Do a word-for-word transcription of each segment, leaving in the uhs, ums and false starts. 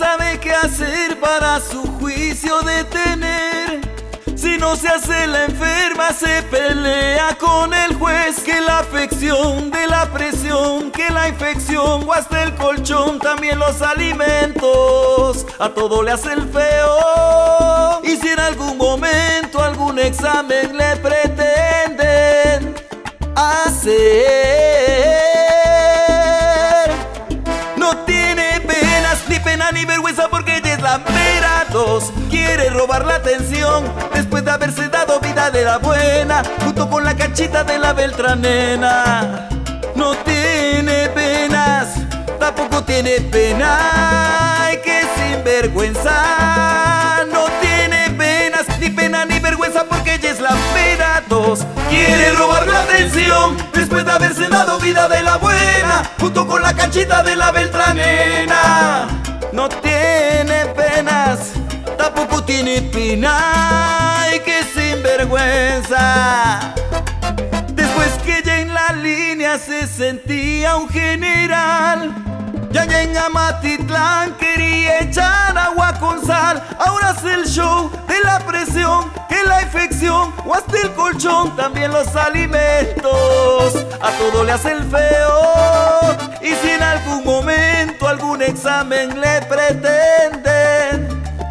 sabe qué hacer para su juicio detener. Si no se hace la enferma, se pelea con el juez. Que la afección de la presión, que la infección o hasta el colchón, también los alimentos, a todo le hace el feo. Y si en algún momento algún examen le pretenden hacer, no tiene penas, ni pena ni vergüenza, porque ella es la mera dos. Quiere robar la atención después de haberse dado vida de la buena, junto con la cachita de la Beltranena. No tiene penas, tampoco tiene pena. Ay, que sinvergüenza. No tiene penas, ni pena ni vergüenza, porque ella es la mera dos. Quiere robar la atención después de haberse dado vida de la buena, junto con la cachita de la Beltranena. No tiene penas, tampoco tiene pena. Ay, que sinvergüenza. Después que ella en la línea se sentía un general, ya allá en Amatitlán quería echar agua con sal. Ahora hace el show de la presión, que la infección o hasta el colchón, también los alimentos, a todo le hace el feo. Y si en algún momento algún examen le pretenden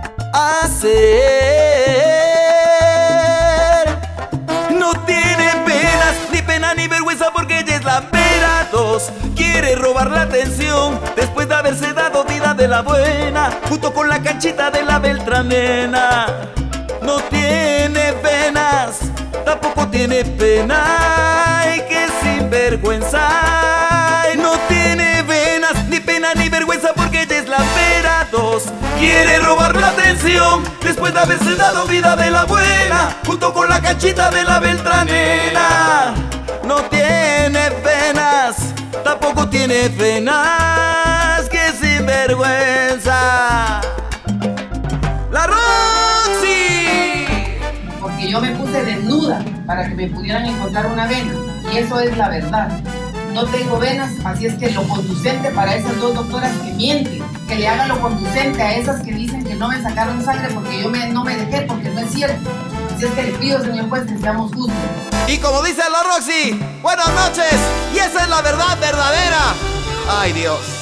hacer, no tiene penas, ni pena ni vergüenza, porque ella es la mera dos. Quiere robar la atención después de haberse dado vida de la buena, junto con la canchita de la Beltranena. No tiene penas, tampoco tiene pena. Ay, que sinvergüenza. Ay, no tiene penas, ni pena ni vergüenza, porque ella es la mera dos. Quiere robar la atención después de haberse dado vida de la buena, junto con la canchita de la Beltranena. No tiene penas, tampoco tiene penas. Que sinvergüenza. ¡La Roxy! Porque yo me puse desnuda para que me pudieran encontrar una vena, y eso es la verdad. No tengo venas, así es que lo conducente para esas dos doctoras que mienten, que le hagan lo conducente a esas que dicen que no me sacaron sangre porque yo me, no me dejé, porque no es cierto. Así es que le pido, señor juez, que seamos justos. Y como dice la Roxy, buenas noches, y esa es la verdad verdadera. Ay, Dios.